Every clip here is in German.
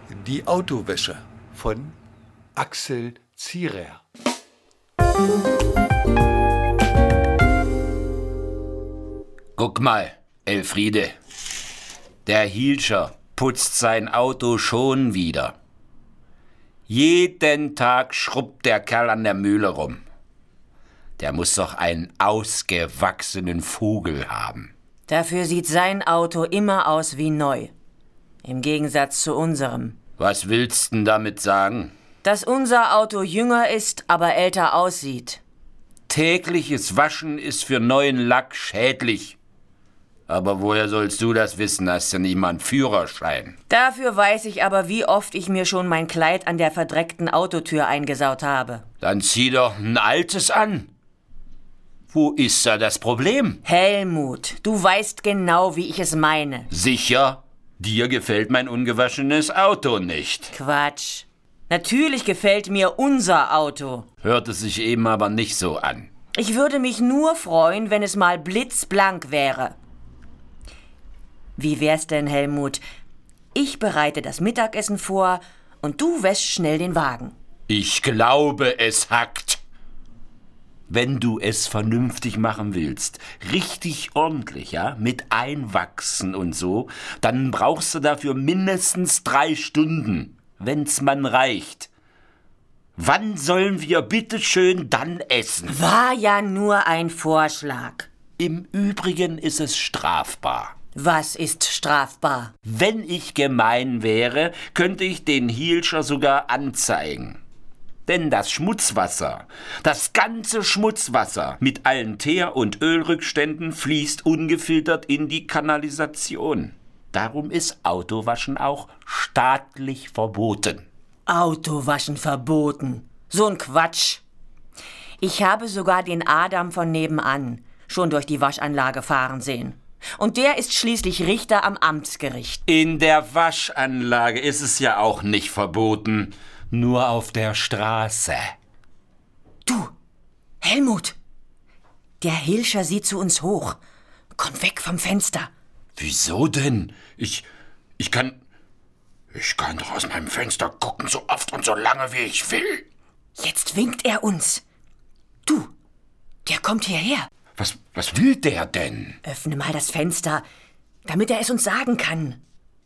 Die Autowäsche von Axel Zierer. Guck mal, Elfriede. Der Hielscher putzt sein Auto schon wieder. Jeden Tag schrubbt der Kerl an der Mühle rum. Der muss doch einen ausgewachsenen Vogel haben. Dafür sieht sein Auto immer aus wie neu. Im Gegensatz zu unserem. Was willst denn damit sagen? Dass unser Auto jünger ist, aber älter aussieht. Tägliches Waschen ist für neuen Lack schädlich. Aber woher sollst du das wissen? Hast ja nicht mal einen Führerschein. Dafür weiß ich aber, wie oft ich mir schon mein Kleid an der verdreckten Autotür eingesaut habe. Dann zieh doch ein altes an. Wo ist da das Problem? Helmut, du weißt genau, wie ich es meine. Sicher, dir gefällt mein ungewaschenes Auto nicht. Quatsch. Natürlich gefällt mir unser Auto. Hörte sich eben aber nicht so an. Ich würde mich nur freuen, wenn es mal blitzblank wäre. Wie wär's denn, Helmut? Ich bereite das Mittagessen vor und du wäschst schnell den Wagen. Ich glaube, es hackt. Wenn du es vernünftig machen willst, richtig ordentlich, ja, mit Einwachsen und so, dann brauchst du dafür mindestens 3 Stunden, wenn's man reicht. Wann sollen wir bitteschön dann essen? War ja nur ein Vorschlag. Im Übrigen ist es strafbar. Was ist strafbar? Wenn ich gemein wäre, könnte ich den Hielscher sogar anzeigen. Denn das Schmutzwasser, das ganze Schmutzwasser mit allen Teer- und Ölrückständen fließt ungefiltert in die Kanalisation. Darum ist Autowaschen auch staatlich verboten. Autowaschen verboten. So ein Quatsch. Ich habe sogar den Adam von nebenan schon durch die Waschanlage fahren sehen. Und der ist schließlich Richter am Amtsgericht. In der Waschanlage ist es ja auch nicht verboten. Nur auf der Straße. Du, Helmut, der Hielscher sieht zu uns hoch. Komm weg vom Fenster. Wieso denn? Ich kann doch aus meinem Fenster gucken, so oft und so lange, wie ich will. Jetzt winkt er uns. Du, der kommt hierher. Was will der denn? Öffne mal das Fenster, damit er es uns sagen kann.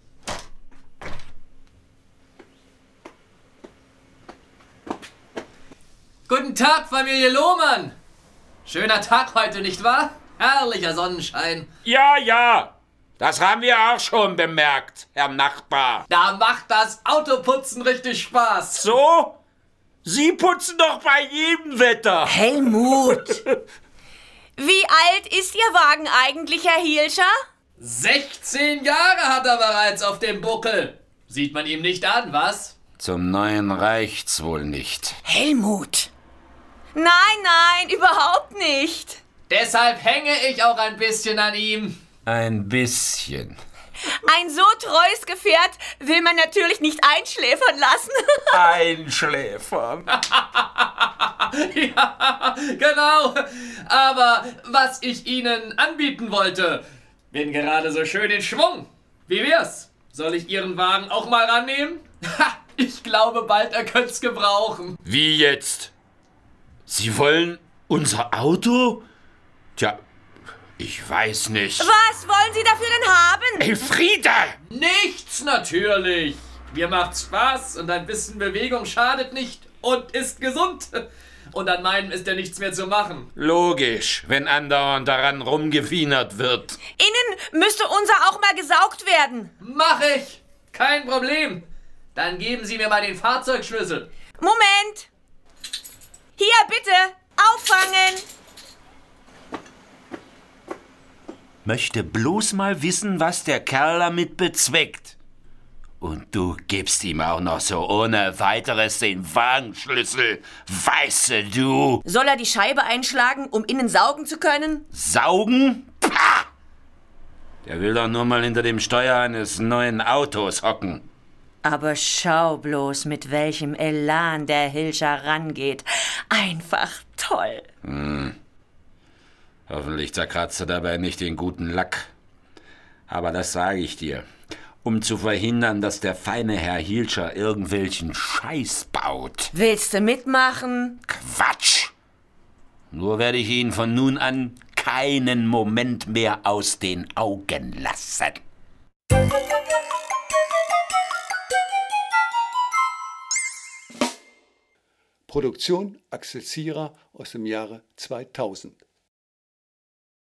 Guten Tag, Familie Lohmann. Schöner Tag heute, nicht wahr? Herrlicher Sonnenschein. Ja, das haben wir auch schon bemerkt, Herr Nachbar. Da macht das Autoputzen richtig Spaß. So? Sie putzen doch bei jedem Wetter. Helmut! Wie alt ist Ihr Wagen eigentlich, Herr Hielscher? 16 Jahre hat er bereits auf dem Buckel. Sieht man ihm nicht an, was? Zum Neuen reicht's wohl nicht. Helmut! Nein, überhaupt nicht. Deshalb hänge ich auch ein bisschen an ihm. Ein bisschen. Ein so treues Gefährt will man natürlich nicht einschläfern lassen. Einschläfern. Ja, genau. Aber was ich Ihnen anbieten wollte, bin gerade so schön in Schwung. Wie wär's? Soll ich Ihren Wagen auch mal rannehmen? Ha, ich glaube bald, er könnt's gebrauchen. Wie jetzt? Sie wollen unser Auto? Tja, ich weiß nicht. Was wollen Sie dafür denn haben? Elfriede! Nichts natürlich. Mir macht's Spaß und ein bisschen Bewegung schadet nicht und ist gesund. Und an meinem ist ja nichts mehr zu machen. Logisch, wenn andauernd daran rumgewienert wird. Innen müsste unser auch mal gesaugt werden. Mach ich. Kein Problem. Dann geben Sie mir mal den Fahrzeugschlüssel. Moment. Hier, bitte. Auffangen. Möchte bloß mal wissen, was der Kerl damit bezweckt. Und du gibst ihm auch noch so ohne weiteres den Wagenschlüssel. Weißt du? Soll er die Scheibe einschlagen, um innen saugen zu können? Saugen? Pah! Der will doch nur mal hinter dem Steuer eines neuen Autos hocken. Aber schau bloß, mit welchem Elan der Hielscher rangeht. Einfach toll. Hoffentlich zerkratzt er dabei nicht den guten Lack. Aber das sage ich dir. um zu verhindern, dass der feine Herr Hielscher irgendwelchen Scheiß baut. Willst du mitmachen? Quatsch! Nur werde ich ihn von nun an keinen Moment mehr aus den Augen lassen. Produktion Axel Zierer aus dem Jahre 2000.